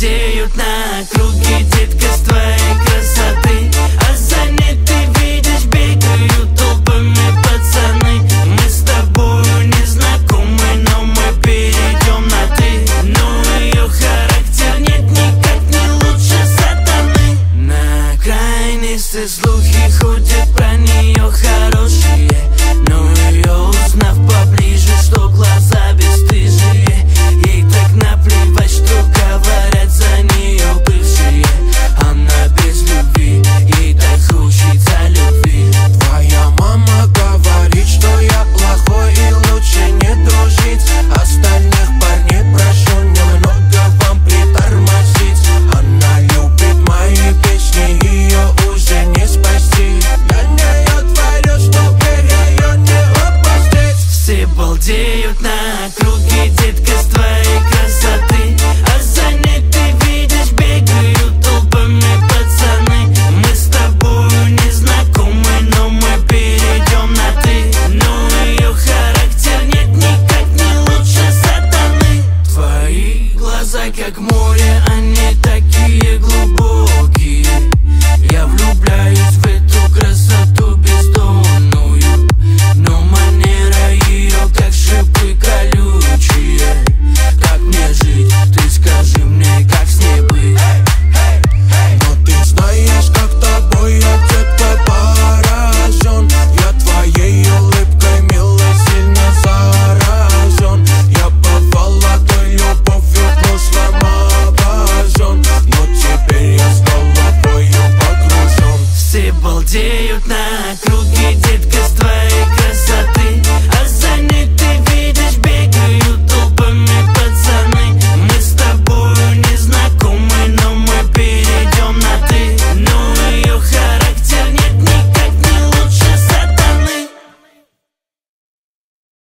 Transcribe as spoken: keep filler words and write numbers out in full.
балдеют на округе, детка, с твоей красоты. А за ней ты видишь, бегают толпами пацаны. Мы с тобою не знакомы, но мы перейдем на ты. Но ее характер нет никак не лучше сатаны. На окраине все слухи ходят про нее хорошие, но ее узнав поближе, что глаза бесстыжие. Ей так наплевать, что говорят за нее бывшие. Она без любви, ей так хочется любви. Твоя мама говорит, что я плохой и лучше не дружить. Остальных парней прошу немного вам притормозить. Она любит мои песни, ее уже не спасти. Я не творю, чтобы ее не упустить. Все балдеют на округе, детка, с твоей красоты. А за ней ты видишь, бегают толпами пацаны. Мы с тобою не знакомы, но мы перейдем на ты. Но ее характер нет никак не лучше сатаны. Твои глаза как море, они такие глубокие. Я влюбляюсь в эту красоту бездонную, но манера ее как шипы колючие. Как мне жить? Ты скажи мне, как с ней быть? Но ты знаешь, как тобой я, детка, поражен. Я твоей улыбкой, милой, сильно заражен. Я бывала той любовью в прошлом обожжен, но теперь я с головою погружен. Все балдеют на округе, детка, с